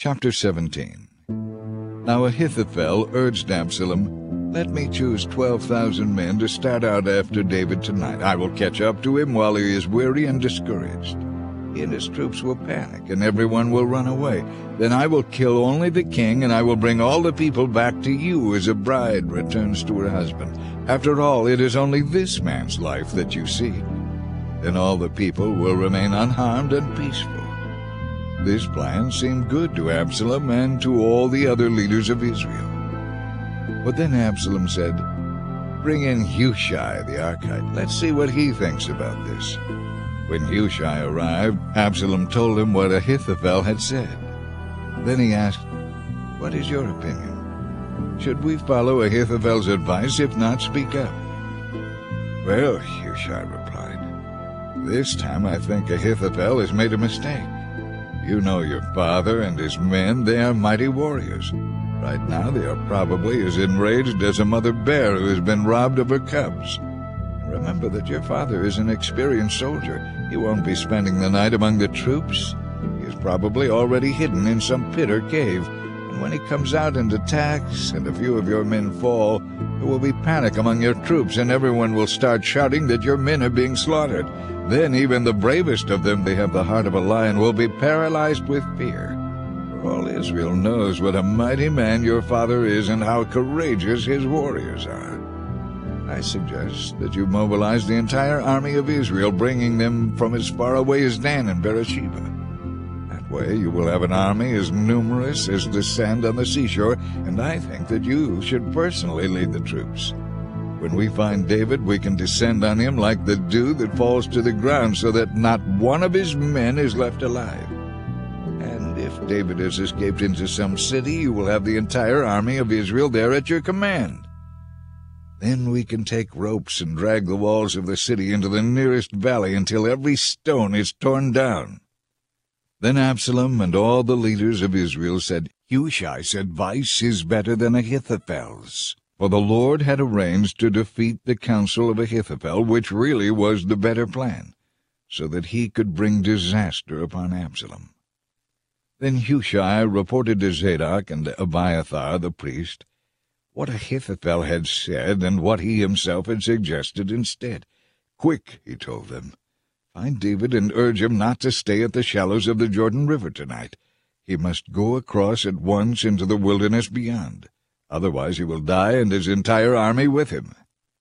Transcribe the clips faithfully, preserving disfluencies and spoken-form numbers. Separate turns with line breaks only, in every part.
Chapter seventeen. Now Ahithophel urged Absalom, "Let me choose twelve thousand men to start out after David tonight. I will catch up to him while he is weary and discouraged. He and his troops will panic, and everyone will run away. Then I will kill only the king, and I will bring all the people back to you as a bride returns to her husband. After all, it is only this man's life that you seek. Then all the people will remain unharmed and peaceful." This plan seemed good to Absalom and to all the other leaders of Israel. But then Absalom said, "Bring in Hushai the Archite. Let's see what he thinks about this." When Hushai arrived, Absalom told him what Ahithophel had said. Then he asked, "What is your opinion? Should we follow Ahithophel's advice? If not, speak up." "Well," Hushai replied, "this time I think Ahithophel has made a mistake. You know your father and his men. They are mighty warriors. Right now they are probably as enraged as a mother bear who has been robbed of her cubs. Remember that your father is an experienced soldier. He won't be spending the night among the troops. He is probably already hidden in some pit or cave, and when he comes out and attacks, and a few of your men fall, there will be panic among your troops, and everyone will start shouting that your men are being slaughtered. Then even the bravest of them, they have the heart of a lion, will be paralyzed with fear. For all Israel knows what a mighty man your father is and how courageous his warriors are. I suggest that you mobilize the entire army of Israel, bringing them from as far away as Dan and Beersheba. That way you will have an army as numerous as the sand on the seashore, and I think that you should personally lead the troops. When we find David, we can descend on him like the dew that falls to the ground, so that not one of his men is left alive. And if David has escaped into some city, you will have the entire army of Israel there at your command. Then we can take ropes and drag the walls of the city into the nearest valley until every stone is torn down." Then Absalom and all the leaders of Israel said, "Hushai's advice is better than Ahithophel's." For the Lord had arranged to defeat the counsel of Ahithophel, which really was the better plan, so that he could bring disaster upon Absalom. Then Hushai reported to Zadok and Abiathar the priest what Ahithophel had said and what he himself had suggested instead. "Quick," he told them, "find David and urge him not to stay at the shallows of the Jordan River tonight. He must go across at once into the wilderness beyond. Otherwise he will die and his entire army with him."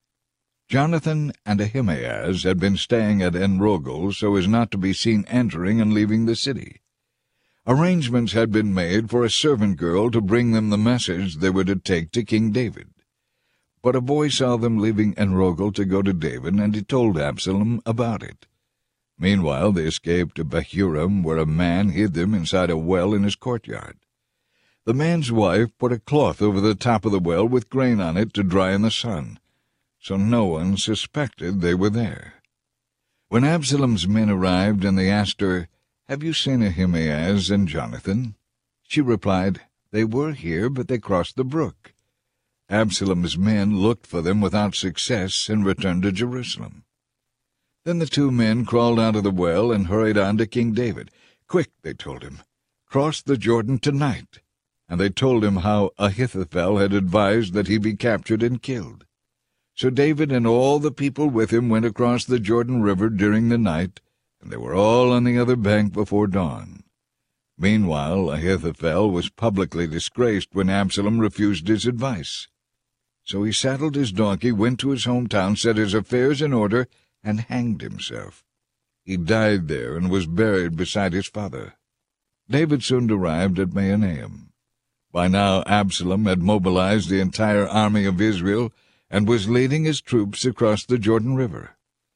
Jonathan and Ahimaaz had been staying at En-Rogel so as not to be seen entering and leaving the city. Arrangements had been made for a servant girl to bring them the message they were to take to King David. But a boy saw them leaving En-Rogel to go to David, and he told Absalom about it. Meanwhile they escaped to Bahurim, where a man hid them inside a well in his courtyard. The man's wife put a cloth over the top of the well with grain on it to dry in the sun, so no one suspected they were there. When Absalom's men arrived and they asked her, "Have you seen Ahimaaz and Jonathan?" she replied, "They were here, but they crossed the brook." Absalom's men looked for them without success and returned to Jerusalem. Then the two men crawled out of the well and hurried on to King David. "Quick," they told him, "cross the Jordan tonight." And they told him how Ahithophel had advised that he be captured and killed. So David and all the people with him went across the Jordan River during the night, and they were all on the other bank before dawn. Meanwhile Ahithophel was publicly disgraced when Absalom refused his advice. So he saddled his donkey, went to his hometown, set his affairs in order, and hanged himself. He died there and was buried beside his father. David soon arrived at Mahanaim. By now Absalom had mobilized the entire army of Israel and was leading his troops across the Jordan River.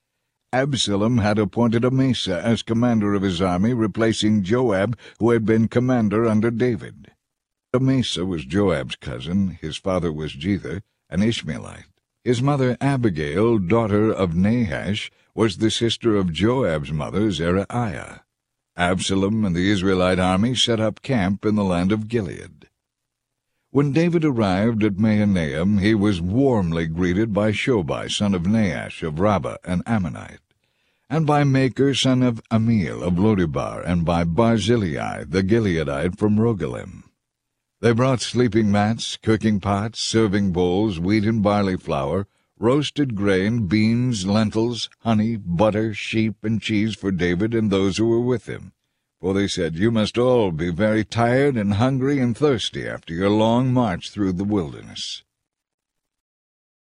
Absalom had appointed Amasa as commander of his army, replacing Joab, who had been commander under David. Amasa was Joab's cousin. His father was Jether, an Ishmaelite. His mother Abigail, daughter of Nahash, was the sister of Joab's mother, Zeruiah. Absalom and the Israelite army set up camp in the land of Gilead. When David arrived at Mahanaim, he was warmly greeted by Shobai, son of Nahash of Rabbah, an Ammonite. and by Maker son of Amiel of Lodebar, and by Barzillai the Gileadite from Rogelim. They brought sleeping mats, cooking pots, serving bowls, wheat and barley flour, roasted grain, beans, lentils, honey, butter, sheep, and cheese for David and those who were with him. For they said, "You must all be very tired and hungry and thirsty after your long march through the wilderness."